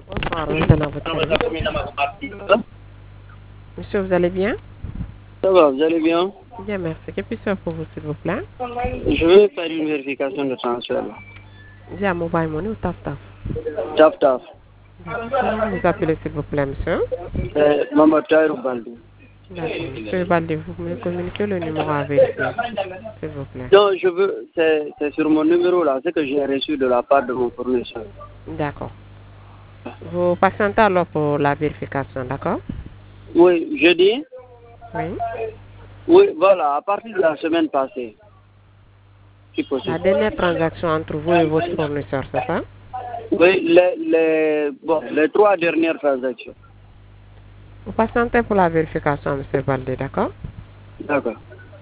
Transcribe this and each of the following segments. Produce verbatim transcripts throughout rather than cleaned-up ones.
Bonsoir, maintenant votre service. Monsieur, vous allez bien? Ça va, vous allez bien? Bien, merci. Que puis-je faire pour vous, s'il vous plaît? Je veux faire une vérification de transfert. Via Mobile Money ou Taf Taf? Taf Taf. Comment vous appelez, s'il vous plaît, monsieur? Euh, Maman Taïrou Baldi. D'accord. Monsieur Baldi, vous me communiquez le numéro à vérifier, s'il vous plaît. Non, je veux, c'est c'est sur mon numéro là, c'est que j'ai reçu de la part de mon fournisseur. D'accord. Vous patientez alors pour la vérification, d'accord? Oui, je dis? Oui. Oui, voilà, à partir de la semaine passée. Si La possible. dernière transaction entre vous et votre fournisseur, c'est ça? Oui, les, les, bon, les trois dernières transactions. Vous patientez pour la vérification, monsieur Baldi, d'accord? D'accord.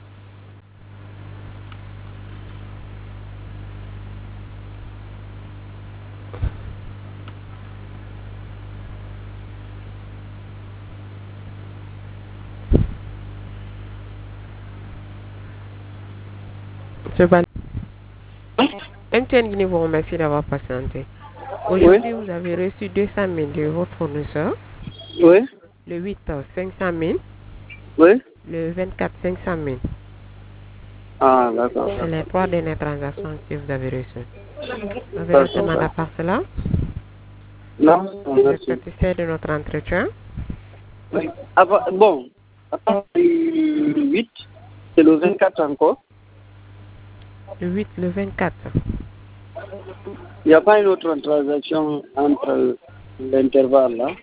Monsieur Baldi. M T N Guinée vous remercie d'avoir patienté. Aujourd'hui, Oui. vous avez reçu deux cent mille de votre fournisseur. Oui. Le huit, cinq cent mille. Oui. Le vingt-quatre, cinq cent mille. Ah, d'accord. C'est les trois dernières transactions que vous avez reçues. Vous avez D'accord, demandé à d'accord. part cela. Non, Vous êtes merci. satisfait de notre entretien? Oui. Avant- bon, à partir du huit, c'est le vingt-quatre encore. Le huit, le vingt-quatre. Il n'y a pas une autre transaction entre l'intervalle là.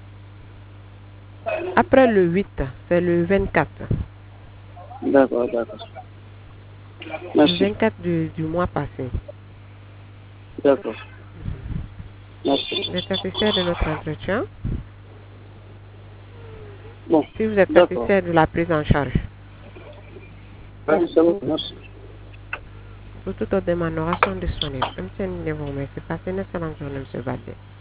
Après le huit, c'est le vingt-quatre. D'accord, d'accord. Le Merci. vingt-quatre du, du mois passé. D'accord. Merci. Vous êtes satisfait de notre entretien? Bon, Si vous êtes d'accord. satisfait de la prise en charge. Oui, c'est bon, merci. Pour toute autre demande, nous restons disponibles. M T N Guinée vous remercie. Passez une excellente journée, monsieur Baldi.